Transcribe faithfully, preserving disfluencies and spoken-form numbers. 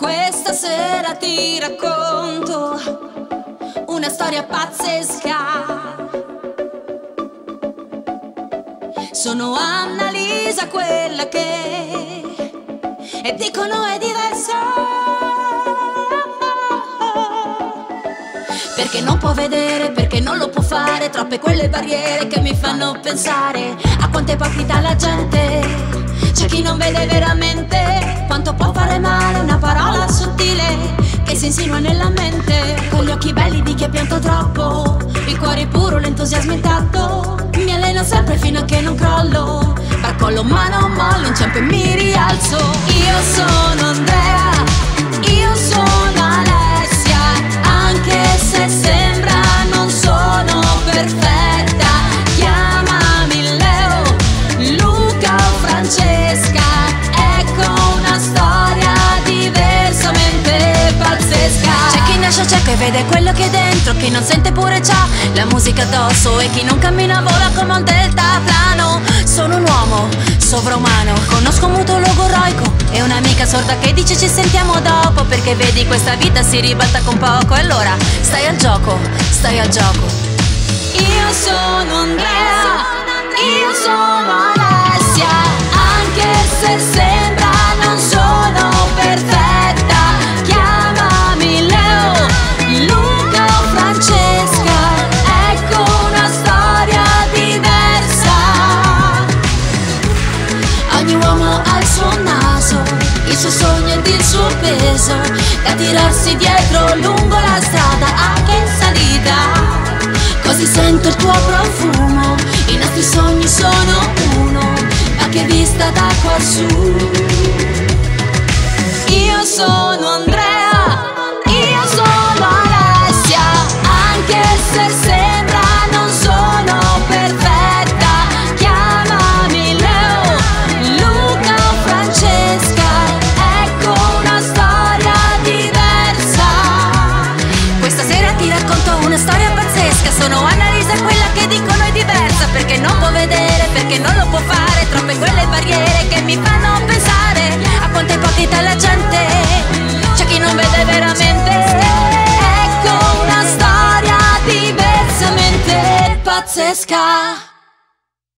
Questa sera ti racconto una storia pazzesca. Sono Annalisa, quella che e dicono è diversa, perché non può vedere, perché non lo può fare. Troppe quelle barriere che mi fanno pensare a quanto è ipocrita la gente. C'è chi non vede veramente quanto può fare male una parola sottile che si insinua nella mente. Con gli occhi belli di chi ha pianto troppo, il cuore puro, l'entusiasmo intatto. Mi alleno sempre fino a che non crollo, barcollo ma non mollo, inciampo e mi rialzo. Io sono Andrea, io sono Alessia, anche se sembra non sono perfetta. Chiamami Leo, Luca o Francesca, ecco una storia diversamente pazzesca. C'è chi nasce cieco e vede quello che è dentro, chi non sente pure c'ha la musica addosso, e chi non cammina vola come un deltaplano. Sono un uomo sovrumano, conosco un muto logorroico e un'amica sorda che dice ci sentiamo dopo, perché vedi questa vita si ribalta con poco. E allora stai al gioco, stai al gioco. Io sono Andrea, io sono Alessia, anche se sembra non sono perfetta. Chiamami Leo, Luca o Francesca, ecco una storia diversa. Ogni uomo ha il suo naso, il suo sogno ed il suo peso, da tirarsi dietro lungo la strada anche in salita. Così sento il tuo profumo, i nostri sogni sono uno, ma che vista da quassù. Io sono Andrea, io sono Alessia, anche se sembra non sono perfetta. Chiamami Leo, Luca o Francesca, ecco una storia diversa. Questa sera ti racconto una storia pazzesca. Sono Annalisa, quella che dicono è diversa, perché non può vedere, perché non lo può fare. Troppe quelle barriere che mi fanno pensare a quanto è ipocrita la gente. C'è chi non vede veramente, ecco una storia diversamente pazzesca.